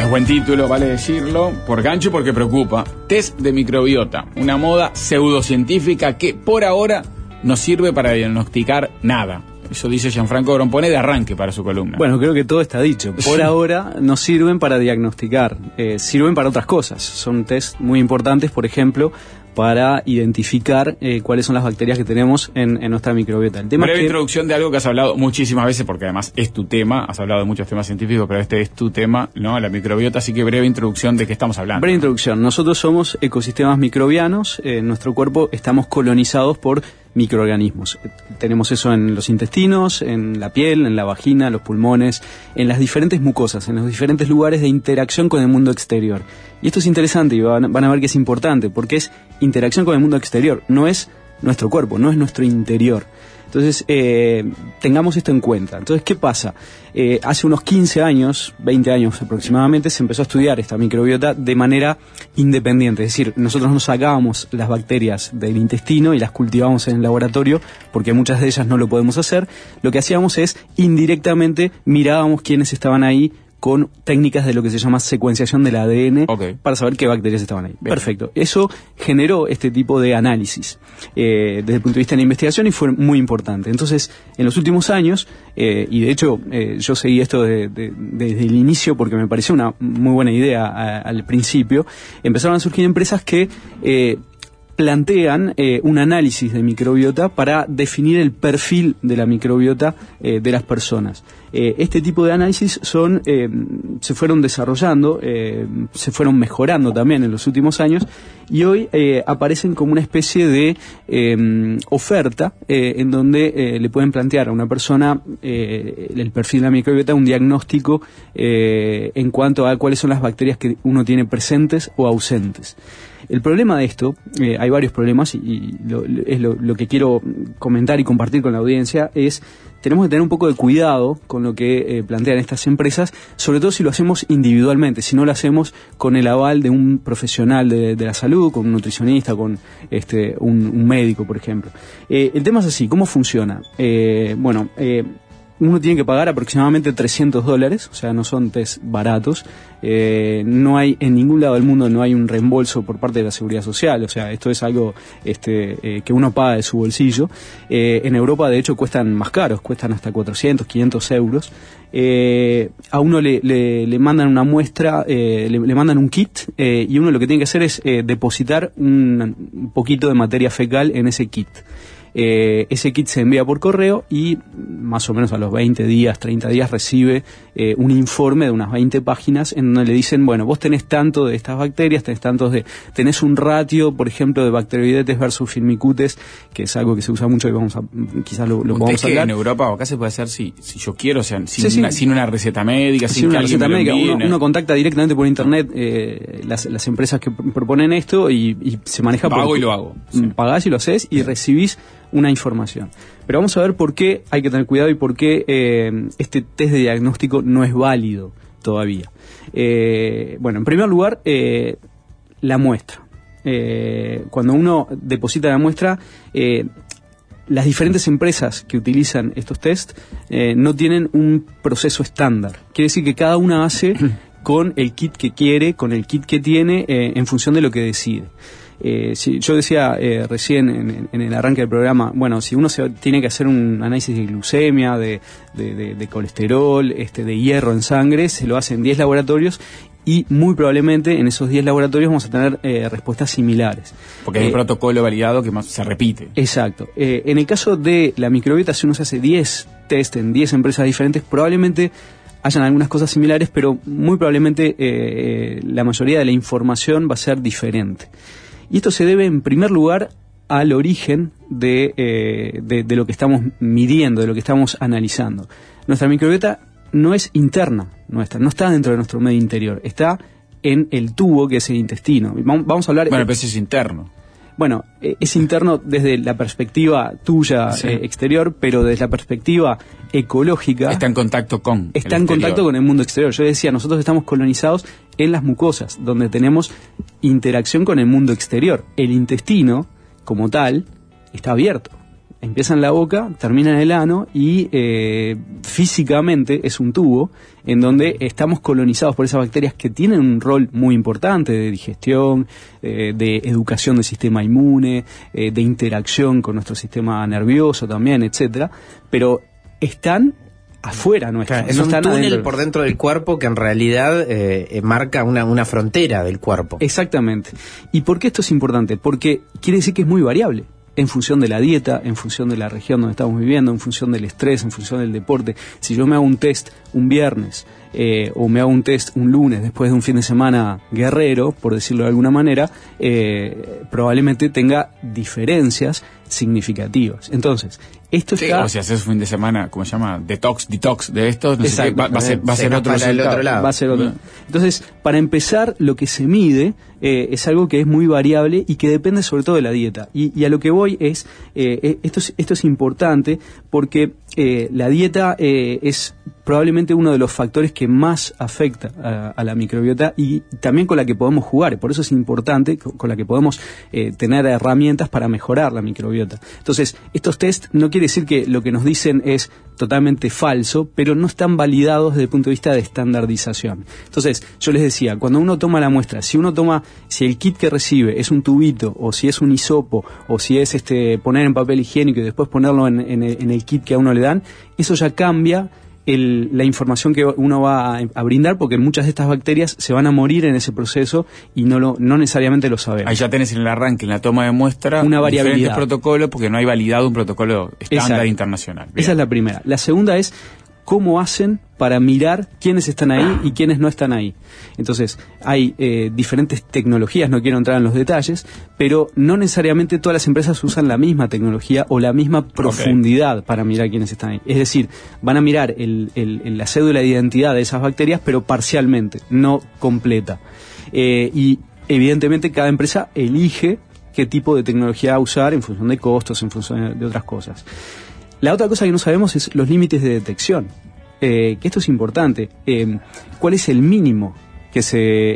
Es buen título, vale decirlo, por gancho porque preocupa. Test de microbiota, una moda pseudocientífica que por ahora no sirve para diagnosticar nada. Eso dice Gianfranco Grompone de arranque para su columna. Bueno, creo que todo está dicho. Por ahora no sirven para diagnosticar, sirven para otras cosas. Son test muy importantes, por ejemplo, para identificar cuáles son las bacterias que tenemos en nuestra microbiota. El tema breve es que... introducción de algo que has hablado muchísimas veces, porque además es tu tema, has hablado de muchos temas científicos, pero este es tu tema, ¿no? La microbiota, así que breve introducción de qué estamos hablando. Breve introducción. Nosotros somos ecosistemas microbianos, en nuestro cuerpo estamos colonizados por microorganismos. Tenemos eso en los intestinos, en la piel, en la vagina, los pulmones, en las diferentes mucosas, en los diferentes lugares de interacción con el mundo exterior. Y esto es interesante y van a ver que es importante, porque es interacción con el mundo exterior, no es nuestro cuerpo, no es nuestro interior. Entonces, tengamos esto en cuenta. Entonces, ¿qué pasa? Hace unos 15 años, 20 años aproximadamente, se empezó a estudiar esta microbiota de manera independiente. Es decir, nosotros nos sacábamos las bacterias del intestino y las cultivábamos en el laboratorio, porque muchas de ellas no lo podemos hacer. Lo que hacíamos es, indirectamente, mirábamos quiénes estaban ahí, con técnicas de lo que se llama secuenciación del ADN, para saber qué bacterias estaban ahí. Bien. Perfecto. Eso generó este tipo de análisis desde el punto de vista de la investigación y fue muy importante. Entonces, en los últimos años, y de hecho yo seguí esto desde el inicio porque me pareció una muy buena idea al principio, empezaron a surgir empresas que plantean un análisis de microbiota para definir el perfil de la microbiota de las personas. Este tipo de análisis se fueron desarrollando, se fueron mejorando también en los últimos años y hoy aparecen como una especie de oferta en donde le pueden plantear a una persona el perfil de la microbiota, un diagnóstico en cuanto a cuáles son las bacterias que uno tiene presentes o ausentes. El problema de esto, hay varios problemas y lo que quiero comentar y compartir con la audiencia es, tenemos que tener un poco de cuidado con lo que plantean estas empresas, sobre todo si lo hacemos individualmente, si no lo hacemos con el aval de un profesional de la salud, con un nutricionista, con un médico, por ejemplo. El tema es así, ¿cómo funciona? Uno tiene que pagar aproximadamente $300, o sea, no son test baratos. No hay, en ningún lado del mundo no hay un reembolso por parte de la Seguridad Social, o sea, esto es algo que uno paga de su bolsillo. En Europa, de hecho, cuestan más caros, cuestan hasta 400, 500 euros. A uno le mandan una muestra, le mandan un kit, y uno lo que tiene que hacer es depositar un poquito de materia fecal en ese kit. Ese kit se envía por correo y más o menos a los 20 días, 30 días recibe un informe de unas 20 páginas en donde le dicen, bueno, vos tenés tanto de estas bacterias, tenés un ratio, por ejemplo, de bacteroidetes versus firmicutes, que es algo que se usa mucho y quizás lo podamos hablar. En Europa o acá se puede hacer si yo quiero, o sea, sin una receta médica, sin una que receta médica. Envíe, uno contacta directamente por internet las empresas que proponen esto y se maneja y lo hago. Sí. Pagás y lo haces y recibís una información. Pero vamos a ver por qué hay que tener cuidado y por qué este test de diagnóstico no es válido todavía. En primer lugar, la muestra. Cuando uno deposita la muestra, las diferentes empresas que utilizan estos test no tienen un proceso estándar. Quiere decir que cada una hace con el kit que quiere, con el kit que tiene, en función de lo que decide. Yo decía recién en el arranque del programa, bueno, si uno tiene que hacer un análisis de glucemia, de colesterol, de hierro en sangre, se lo hace en 10 laboratorios y muy probablemente en esos 10 laboratorios vamos a tener respuestas similares. Porque hay un protocolo validado que más se repite. Exacto. En el caso de la microbiota, si uno se hace 10 test en 10 empresas diferentes, probablemente hayan algunas cosas similares, pero muy probablemente la mayoría de la información va a ser diferente. Y esto se debe, en primer lugar, al origen de lo que estamos midiendo, de lo que estamos analizando. Nuestra microbiota no es interna nuestra, no está dentro de nuestro medio interior, está en el tubo que es el intestino. Vamos a hablar... Bueno, pero eso es interno. Bueno, es interno desde la perspectiva tuya, sí, exterior, pero desde la perspectiva ecológica... Está en contacto con Está en contacto con el mundo exterior. Yo decía, nosotros estamos colonizados en las mucosas, donde tenemos interacción con el mundo exterior. El intestino, como tal, está abierto. empieza en la boca, termina en el ano y físicamente es un tubo en donde estamos colonizados por esas bacterias que tienen un rol muy importante de digestión, de educación del sistema inmune, de interacción con nuestro sistema nervioso también, etcétera, pero están afuera nuestro. Claro, es un túnel por dentro del cuerpo que en realidad marca una frontera del cuerpo. Exactamente. ¿Y por qué esto es importante? Porque quiere decir que es muy variable. En función de la dieta, en función de la región donde estamos viviendo, en función del estrés, en función del deporte. Si yo me hago un test un viernes o me hago un test un lunes después de un fin de semana guerrero, por decirlo de alguna manera, probablemente tenga diferencias significativas. Entonces, esto está... O si haces un fin de semana, ¿cómo se llama? Detox de esto, no sé qué, va a ser otro lado. Va a ser otro. Entonces, para empezar, lo que se mide es algo que es muy variable y que depende sobre todo de la dieta. Y a lo que voy es, esto es importante porque la dieta es probablemente uno de los factores que más afecta a la microbiota y también con la que podemos jugar. Por eso es importante, con la que podemos tener herramientas para mejorar la microbiota. Entonces, estos test no quiere decir que lo que nos dicen es totalmente falso, pero no están validados desde el punto de vista de estandarización. Entonces, yo les decía, cuando uno toma la muestra, si el kit que recibe es un tubito, o si es un hisopo, o si es poner en papel higiénico y después ponerlo en el kit que a uno le dan, eso ya cambia la información que uno va a brindar, porque muchas de estas bacterias se van a morir en ese proceso y no necesariamente lo sabemos. Ahí ya tenés en el arranque, en la toma de muestra, una variabilidad. Diferentes protocolos, porque no hay validado un protocolo estándar internacional. Bien. Esa es la primera. La segunda es cómo hacen para mirar quiénes están ahí y quiénes no están ahí. Entonces, hay diferentes tecnologías, no quiero entrar en los detalles, pero no necesariamente todas las empresas usan la misma tecnología o la misma profundidad para mirar quiénes están ahí. Es decir, van a mirar la cédula de identidad de esas bacterias, pero parcialmente, no completa. Y evidentemente cada empresa elige qué tipo de tecnología usar en función de costos, en función de otras cosas. La otra cosa que no sabemos es los límites de detección, que esto es importante. ¿Cuál es el mínimo que se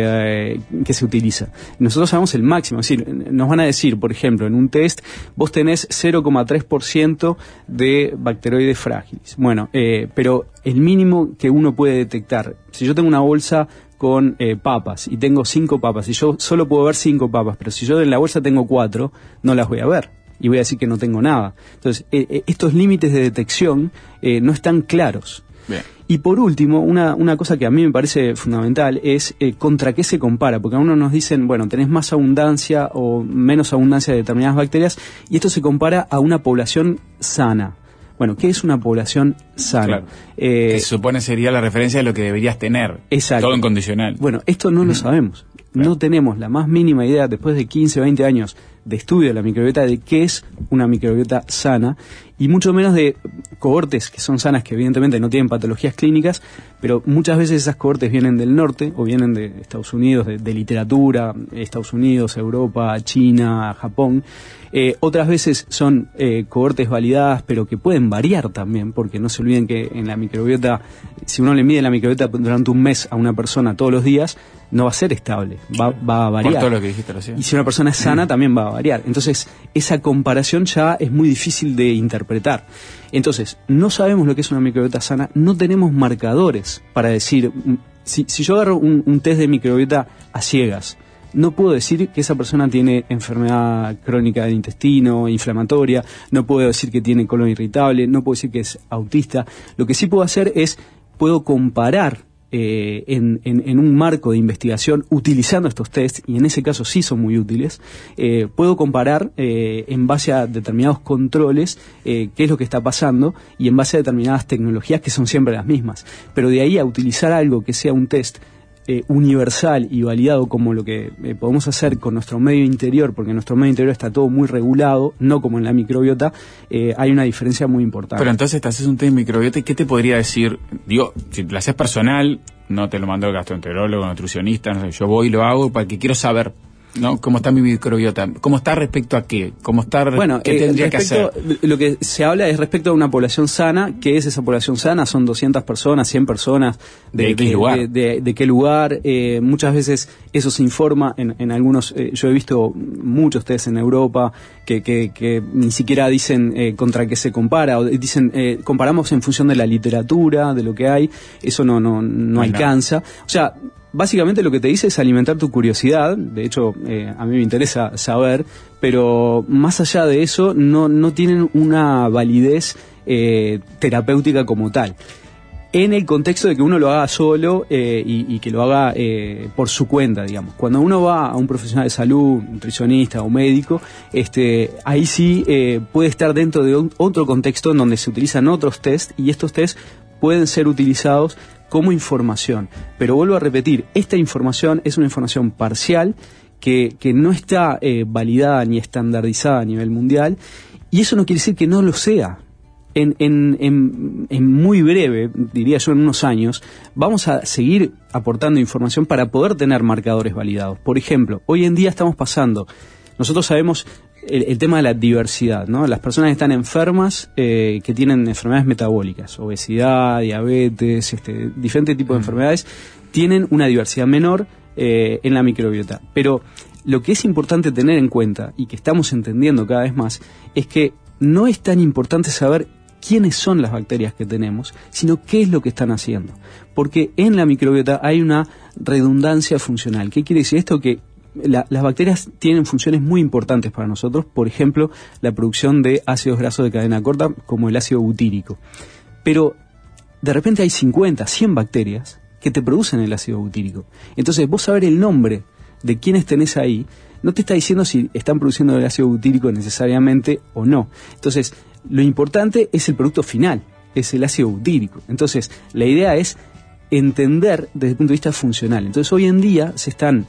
utiliza? Nosotros sabemos el máximo, es decir, nos van a decir, por ejemplo, en un test, vos tenés 0,3% de bacteroides frágiles. Bueno, pero el mínimo que uno puede detectar, si yo tengo una bolsa con papas y tengo 5 papas y yo solo puedo ver 5 papas, pero si yo en la bolsa tengo 4, no las voy a ver. Y voy a decir que no tengo nada. Entonces, estos límites de detección no están claros. Bien. Y por último, una cosa que a mí me parece fundamental es contra qué se compara, porque a uno nos dicen, bueno, tenés más abundancia o menos abundancia de determinadas bacterias, y esto se compara a una población sana. Bueno, ¿qué es una población sana? Claro. Que se supone sería la referencia de lo que deberías tener. Exacto. Todo en condicional. Bueno, esto no lo sabemos. Claro. No tenemos la más mínima idea, después de 15 o 20 años de estudio de la microbiota, de qué es una microbiota sana, y mucho menos de cohortes que son sanas, que evidentemente no tienen patologías clínicas, pero muchas veces esas cohortes vienen del norte o vienen de Estados Unidos, de literatura, Estados Unidos, Europa, China, Japón. Otras veces son cohortes validadas, pero que pueden variar también, porque no se olviden que en la microbiota, si uno le mide la microbiota durante un mes a una persona todos los días, no va a ser estable, va a variar. Por todo lo que dijiste recién. Y si una persona es sana, también va a variar. Entonces, esa comparación ya es muy difícil de interpretar. Entonces, no sabemos lo que es una microbiota sana, no tenemos marcadores para decir, si yo agarro un test de microbiota a ciegas, no puedo decir que esa persona tiene enfermedad crónica del intestino, inflamatoria, no puedo decir que tiene colon irritable, no puedo decir que es autista. Lo que sí puedo hacer es, puedo comparar en un marco de investigación utilizando estos tests, y en ese caso sí son muy útiles. Puedo comparar en base a determinados controles qué es lo que está pasando, y en base a determinadas tecnologías que son siempre las mismas, pero de ahí a utilizar algo que sea un test universal y validado como lo que podemos hacer con nuestro medio interior, porque en nuestro medio interior está todo muy regulado, no como en la microbiota, hay una diferencia muy importante. Pero entonces te haces un test de microbiota, ¿y qué te podría decir? Digo, si lo haces personal, no te lo mando el gastroenterólogo, nutricionista, no sé, yo voy y lo hago porque quiero saber. ¿no? ¿Cómo está mi microbiota? ¿Cómo está respecto a qué? ¿Cómo está qué tendría que hacer? Lo que se habla es respecto a una población sana. ¿Qué es esa población sana? Son 200 personas, 100 personas. ¿De qué lugar? De qué lugar. Muchas veces eso se informa en algunos... yo he visto muchos test en Europa que ni siquiera dicen contra qué se compara, o dicen comparamos en función de la literatura, de lo que hay. Eso no alcanza. O sea, básicamente lo que te dice es alimentar tu curiosidad. De hecho, a mí me interesa saber, pero más allá de eso no tienen una validez terapéutica como tal. En el contexto de que uno lo haga solo y que lo haga por su cuenta, digamos. Cuando uno va a un profesional de salud, nutricionista o médico, ahí sí puede estar dentro de otro contexto en donde se utilizan otros test, y estos test pueden ser utilizados como información. Pero vuelvo a repetir, esta información es una información parcial que no está validada ni estandarizada a nivel mundial, y eso no quiere decir que no lo sea. En muy breve, diría yo en unos años, vamos a seguir aportando información para poder tener marcadores validados. Por ejemplo, hoy en día estamos pasando, nosotros sabemos el tema de la diversidad, ¿no? Las personas que están enfermas, que tienen enfermedades metabólicas, obesidad, diabetes, diferentes tipos de enfermedades, tienen una diversidad menor en la microbiota. Pero lo que es importante tener en cuenta, y que estamos entendiendo cada vez más, es que no es tan importante saber quiénes son las bacterias que tenemos, sino qué es lo que están haciendo. Porque en la microbiota hay una redundancia funcional. ¿Qué quiere decir esto? Que las bacterias tienen funciones muy importantes para nosotros, por ejemplo, la producción de ácidos grasos de cadena corta, como el ácido butírico. Pero de repente hay 50, 100 bacterias que te producen el ácido butírico. Entonces, vos saber el nombre de quienes tenés ahí, no te está diciendo si están produciendo el ácido butírico necesariamente o no. Entonces, lo importante es el producto final, es el ácido butírico. Entonces, la idea es entender desde el punto de vista funcional. Entonces, hoy en día se están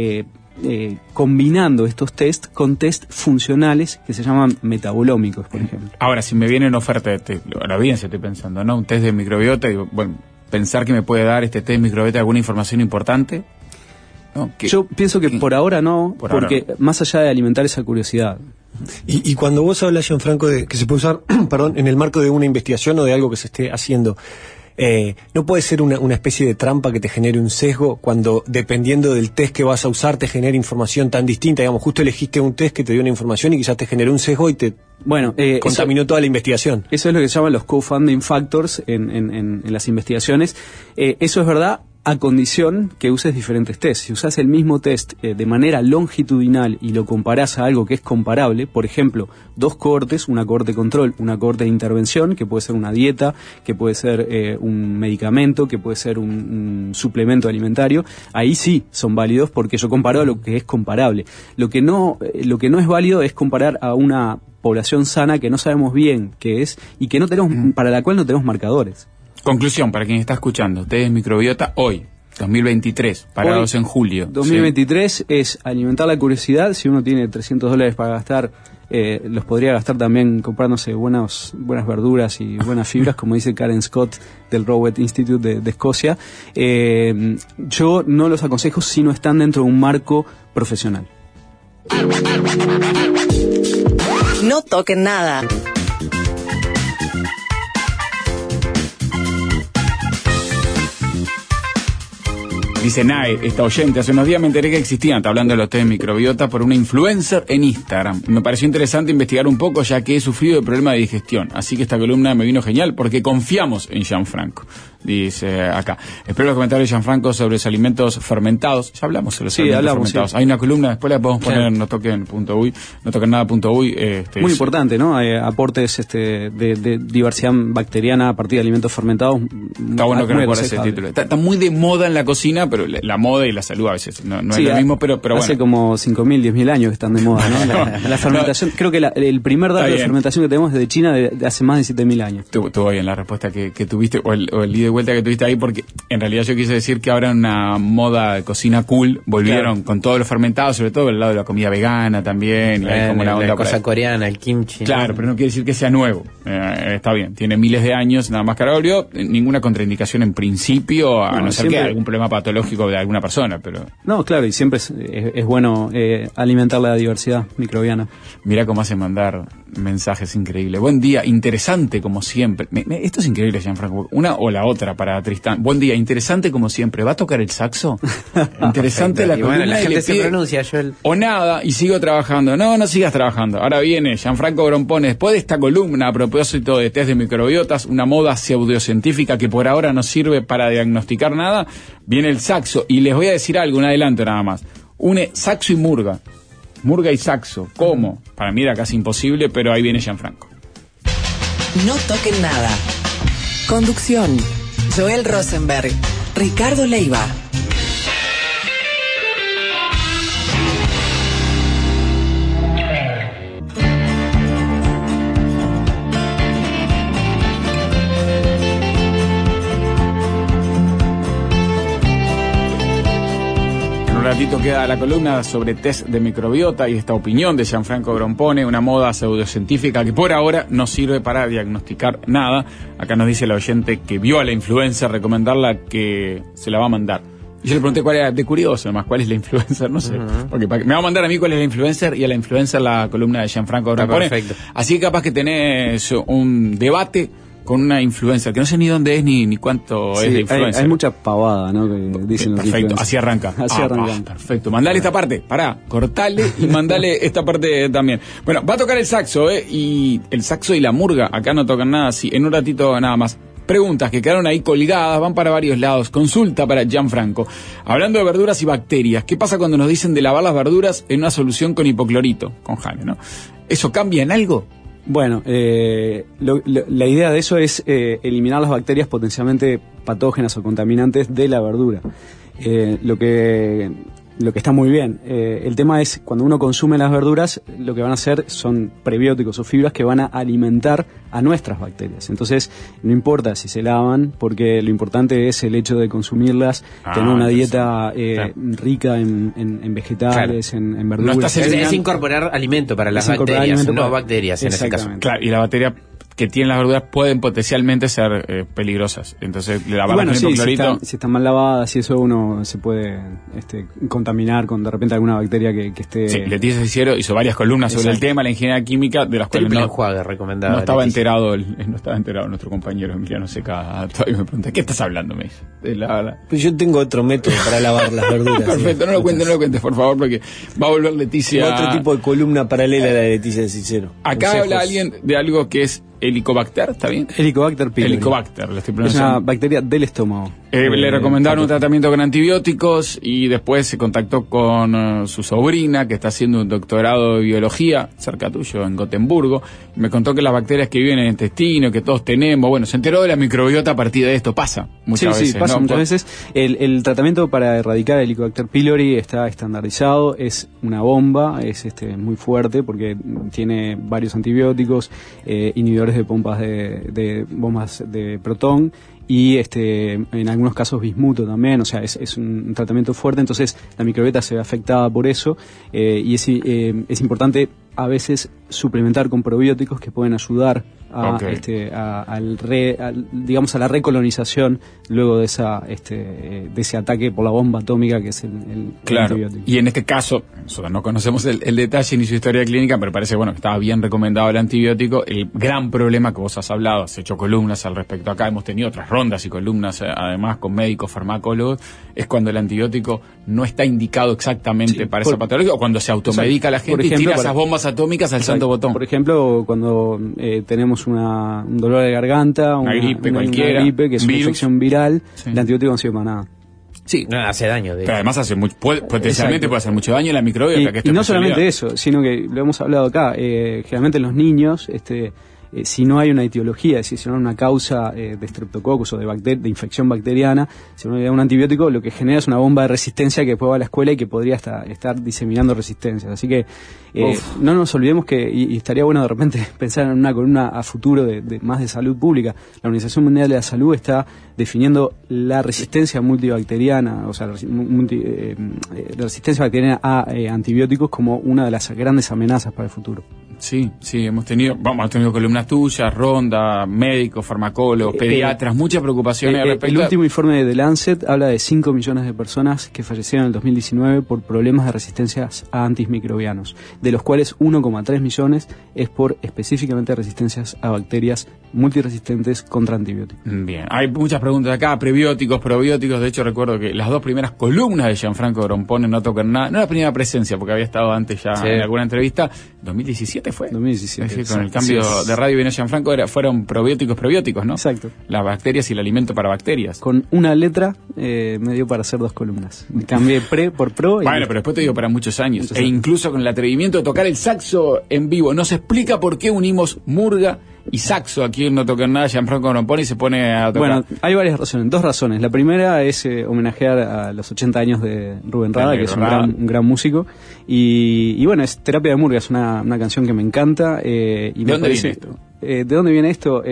combinando estos test con test funcionales que se llaman metabolómicos, por ejemplo. Ahora, si me viene en oferta de test, ahora bien se estoy pensando, ¿no? Un test de microbiota, digo, bueno, pensar que me puede dar este test de microbiota alguna información importante. ¿No? Yo pienso que por ahora no, porque más allá de alimentar esa curiosidad. Y cuando vos hablas, Gianfranco, de que se puede usar, perdón, en el marco de una investigación o de algo que se esté haciendo, ¿no puede ser una especie de trampa que te genere un sesgo cuando, dependiendo del test que vas a usar, te genere información tan distinta? Digamos, justo elegiste un test que te dio una información y quizás te generó un sesgo y te contaminó toda la investigación. Eso es lo que se llaman los co-founding factors en las investigaciones. Eso es verdad, a condición que uses diferentes tests. Si usas el mismo test de manera longitudinal y lo comparás a algo que es comparable, por ejemplo, dos cohortes, una cohorte control, una cohorte de intervención, que puede ser una dieta, que puede ser un medicamento, que puede ser un suplemento alimentario, ahí sí son válidos porque yo comparo a lo que es comparable. Lo que no es válido es comparar a una población sana que no sabemos bien qué es y que no tenemos, para la cual no tenemos marcadores. Conclusión, para quien está escuchando, test de microbiota hoy, 2023, parados en julio. 2023 sí. Es alimentar la curiosidad. Si uno tiene $300 para gastar, los podría gastar también comprándose buenas verduras y buenas fibras, como dice Karen Scott del Rowett Institute de Escocia. Yo no los aconsejo si no están dentro de un marco profesional. No toquen nada. Dice Nae, esta oyente, hace unos días me enteré que existían, está hablando de los test de microbiota, por una influencer en Instagram. Me pareció interesante investigar un poco, ya que he sufrido de problema de digestión. Así que esta columna me vino genial, porque confiamos en Gianfranco. Dice acá. Espero los comentarios de Gianfranco sobre los alimentos fermentados. Ya hablamos sobre los alimentos fermentados. Sí. Hay una columna, después la podemos poner en notoquen.uy, notoquennada.uy. Muy importante, ¿no? Aportes de diversidad bacteriana a partir de alimentos fermentados. Está bueno que recuerdes ese título. Está muy de moda en la cocina, pero la moda y la salud a veces no sí, es lo mismo, pero bueno. Hace como 5.000, 10.000 años que están de moda, ¿no? La fermentación, creo que el primer dato de fermentación que tenemos es de China de hace más de 7.000 años. Estuvo bien la respuesta que tuviste, o el líder vuelta que tuviste ahí, porque en realidad yo quise decir que ahora en una moda de cocina cool volvieron con todos los fermentados, sobre todo el lado de la comida vegana también, y hay como una onda la cosa por ahí. coreana, el kimchi. Claro, ¿no? pero no quiere decir que sea nuevo. Está bien, tiene miles de años, nada más que ahora volvió, ninguna contraindicación en principio, a no ser que haya algún problema patológico de alguna persona, pero... No, claro, y siempre es bueno alimentar la diversidad microbiana. Mira cómo hace mandar mensajes increíbles. Buen día, interesante como siempre. Esto es increíble, Gianfranco. Una o la otra para Tristán. Buen día, interesante como siempre. ¿Va a tocar el saxo? Interesante la columna. Bueno, la gente se pide, pronuncia, Joel. o nada, y sigo trabajando. No sigas trabajando. Ahora viene Gianfranco Grompone, después de esta columna a propósito de test de microbiotas, una moda pseudocientífica que por ahora no sirve para diagnosticar nada, viene el saxo. Y les voy a decir algo, un adelanto nada más. Une saxo y murga. Murga y saxo. ¿Cómo? Para mí era casi imposible, pero ahí viene Gianfranco. No toquen nada. Conducción: Joel Rosenberg, Ricardo Leiva. Un ratito queda la columna sobre test de microbiota y esta opinión de Gianfranco Grompone, una moda pseudocientífica que por ahora no sirve para diagnosticar nada. Acá nos dice la oyente que vio a la influencer recomendarla, que se la va a mandar. Y yo le pregunté cuál era, de curioso además, cuál es la influencer, no sé. Porque me va a mandar a mí cuál es la influencer y a la influencer la columna de Gianfranco Grompone. Perfecto. Así que capaz que tenés un debate con una influencer, que no sé ni dónde es ni cuánto es de influencer. Hay mucha pavada, ¿no? Que dicen los Perfecto, influencers. así arranca. Así arranca. Perfecto, mandale esta parte, cortale y mandale esta parte también. Bueno, va a tocar el saxo, y el saxo y la murga, acá no tocan nada, sí, en un ratito nada más. Preguntas que quedaron ahí colgadas, van para varios lados. Consulta para Gianfranco. Hablando de verduras y bacterias, ¿qué pasa cuando nos dicen de lavar las verduras en una solución con hipoclorito? Con Jane, ¿no? ¿Eso cambia en algo? Bueno, la idea de eso es eliminar las bacterias potencialmente patógenas o contaminantes de la verdura. Lo que está muy bien. El tema es, cuando uno consume las verduras, lo que van a hacer son prebióticos o fibras que van a alimentar a nuestras bacterias. Entonces, no importa si se lavan, porque lo importante es el hecho de consumirlas, tener una dieta rica en vegetales, en verduras. No estás Es incorporar alimento para las bacterias, no bacterias en ese caso. Claro, y la bacteria que tienen las verduras pueden potencialmente ser peligrosas. Entonces, lavarlas con hipoclorito. Si están mal lavadas y eso, uno se puede contaminar con de repente alguna bacteria que esté... Sí, Leticia Cicero hizo varias columnas sobre el tema, la ingeniería química, de las cuales Triple enjuague recomendado. no estaba enterado nuestro compañero Emiliano Seca. Todavía me pregunta, ¿qué estás hablando? Me dice. Pues yo tengo otro método para lavar las verduras. Perfecto, no lo cuentes, por favor, porque va a volver Leticia. Otro tipo de columna paralela a la de Leticia Cicero. Acá Consejos. habla alguien de algo que es Helicobacter, ¿está bien? Helicobacter pylori. Helicobacter, lo estoy Es pronunciando. una bacteria del estómago. Le recomendaron un tratamiento con antibióticos y después se contactó con su sobrina, que está haciendo un doctorado de biología cerca tuyo, en Gotemburgo. Y me contó que las bacterias que viven en el intestino, que todos tenemos, bueno, se enteró de la microbiota a partir de esto. Pasa muchas veces. Sí, pasa ¿no? muchas veces. El tratamiento para erradicar el Helicobacter pylori está estandarizado, es una bomba, es muy fuerte porque tiene varios antibióticos, inhibidores de bombas de protón y en algunos casos bismuto también, o sea, es un tratamiento fuerte, entonces la microbiota se ve afectada por eso, y es importante a veces suplementar con probióticos que pueden ayudar a digamos a la recolonización luego de ese ataque por la bomba atómica que es el antibiótico. Y en este caso, nosotros no conocemos el detalle ni su historia clínica, pero parece que estaba bien recomendado el antibiótico. El gran problema que vos has hablado, has hecho columnas al respecto acá, hemos tenido otras rondas y columnas además con médicos, farmacólogos, es cuando el antibiótico no está indicado exactamente para esa patología, o cuando se automedica la gente y tira esas bombas atómicas al santo botón. Por ejemplo, cuando tenemos un dolor de garganta, una gripe cualquiera, una gripe que es una infección viral, el antibiótico no sirve para nada. Sí, no, hace daño. Pero además potencialmente puede hacer mucho daño a la microbiota. Y no solamente eso, sino que lo hemos hablado acá, generalmente los niños si no hay una etiología, es decir, si no hay una causa de streptococcus o de infección bacteriana, si no hay un antibiótico, lo que genera es una bomba de resistencia que después va a la escuela y que podría estar diseminando resistencias. Así que no nos olvidemos que, y estaría bueno de repente pensar en una columna a futuro más de salud pública. La Organización Mundial de la Salud está definiendo la resistencia multibacteriana, o sea, la resistencia bacteriana a antibióticos como una de las grandes amenazas para el futuro. Sí, hemos tenido columnas tuyas, ronda, médicos, farmacólogos, pediatras, muchas preocupaciones al respecto. El último informe de The Lancet habla de 5 millones de personas que fallecieron en el 2019 por problemas de resistencias a antimicrobianos, de los cuales 1,3 millones es por específicamente resistencias a bacterias multiresistentes contra antibióticos. Bien, hay muchas preguntas acá, prebióticos, probióticos. De hecho, recuerdo que las 2 primeras columnas de Gianfranco Grompone no tocan nada, no la primera presencia, porque había estado antes ya en alguna entrevista. 2017 fue. 2017. Con el cambio de radio vino Gianfranco, fueron probióticos, ¿no? Exacto. Las bacterias y el alimento para bacterias. Con una letra me dio para hacer 2 columnas. Cambié pre por pro. Bueno, pero después te digo para muchos años. Incluso con el atrevimiento de tocar el saxo en vivo. Nos explica por qué unimos murga y saxo aquí en No Toquen Nada. Gianfranco Grompone y se pone a tocar. Bueno, hay varias razones, 2 razones. La primera es homenajear a los 80 años de Rubén Rada, que es un gran músico. Y bueno, es Terapia de Murga, es una canción que me encanta. ¿De dónde viene esto? ¿De dónde viene esto?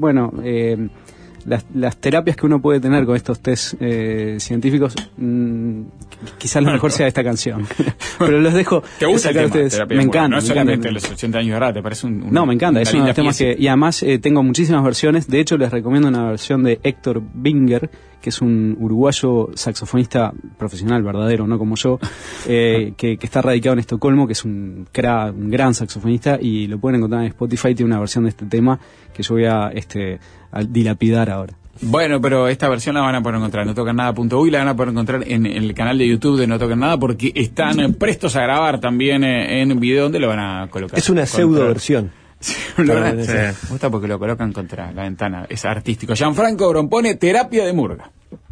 Las terapias que uno puede tener con estos test científicos, quizás lo mejor sea esta canción. Pero los dejo. ¿Te gusta el tema? Ustedes. Me encanta. No solamente los 80 años de Rada, ¿te parece No, me encanta. Es uno de los temas que... Y además tengo muchísimas versiones. De hecho, les recomiendo una versión de Héctor Binger, que es un uruguayo saxofonista profesional, verdadero, no como yo, que está radicado en Estocolmo, que es un gran saxofonista, y lo pueden encontrar en Spotify. Tiene una versión de este tema que yo voy a dilapidar ahora. Bueno, pero esta versión la van a poder encontrar en notoquennada.uy, la van a poder encontrar en el canal de YouTube de No Toquen Nada, porque están prestos a grabar también en video. ¿Dónde lo van a colocar? Es una pseudo versión. Me gusta porque lo colocan contra la ventana. Es artístico. Gianfranco Grompone, Terapia de Murga.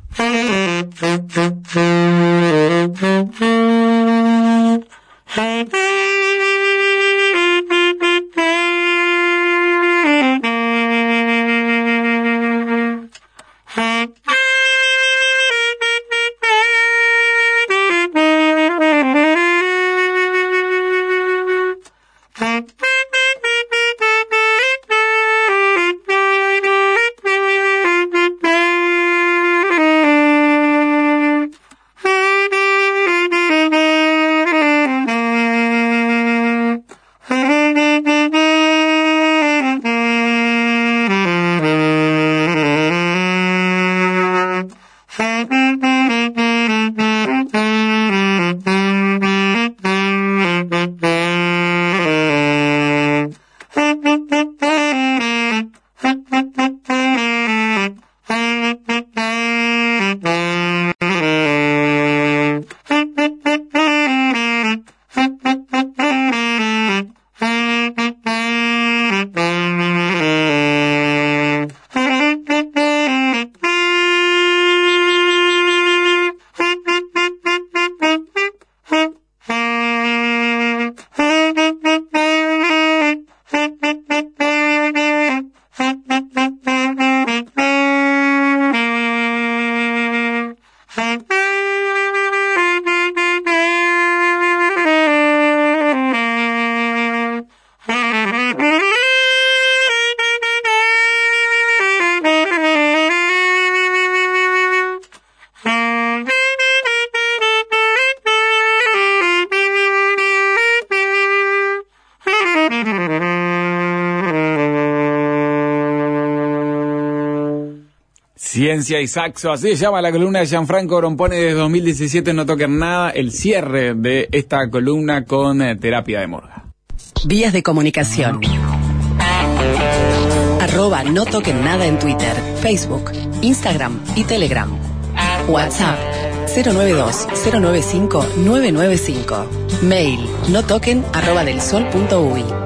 Ciencia y Saxo, así se llama la columna de Gianfranco Grompone de 2017, No Toquen Nada, el cierre de esta columna con Terapia de Murga. Vías de comunicación. @No Toquen Nada en Twitter, Facebook, Instagram y Telegram. WhatsApp 092-095-995. Mail notoquen@delsol.uy.